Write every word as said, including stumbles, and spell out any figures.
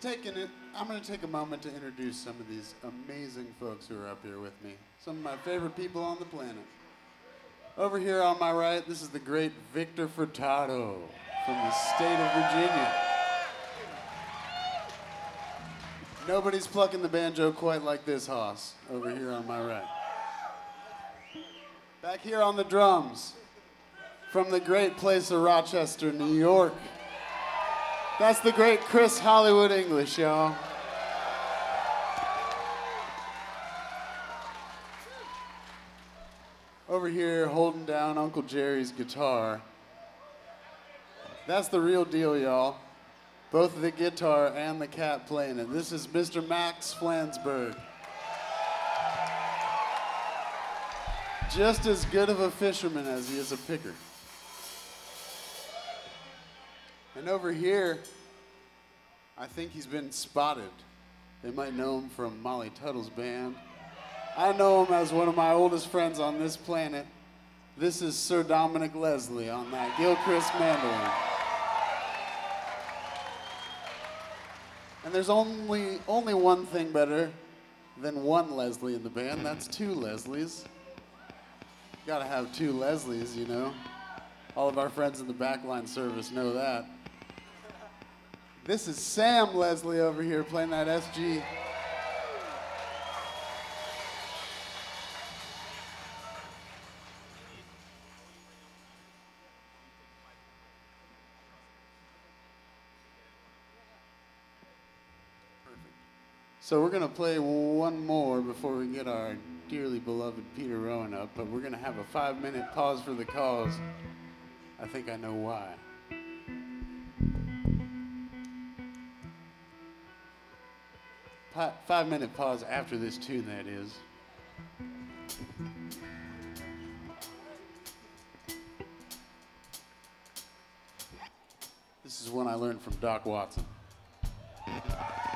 taking it. I'm going to take a moment to introduce some of these amazing folks who are up here with me. Some of my favorite people on the planet. Over here on my right, this is the great Victor Furtado from the state of Virginia. Nobody's plucking the banjo quite like this hoss over here on my right. Back here on the drums, from the great place of Rochester, New York. That's the great Chris Hollywood English, y'all. Over here, holding down Uncle Jerry's guitar. That's the real deal, y'all. Both the guitar and the cat playing it. This is Mister Max Flansburgh. Just as good of a fisherman as he is a picker. And over here, I think he's been spotted. They might know him from Molly Tuttle's band. I know him as one of my oldest friends on this planet. This is Sir Dominic Leslie on that Gilchrist mandolin. And there's only only one thing better than one Leslie in the band. That's two Leslies. Gotta have two Leslies, you know. All of our friends in the backline service know that. This is Sam Leslie over here playing that S G. So we're gonna play one more before we get our dearly beloved Peter Rowan up, but we're gonna have a five minute pause for the cause. I think I know why. Pa- five minute pause after this tune, that is. This is one I learned from Doc Watson.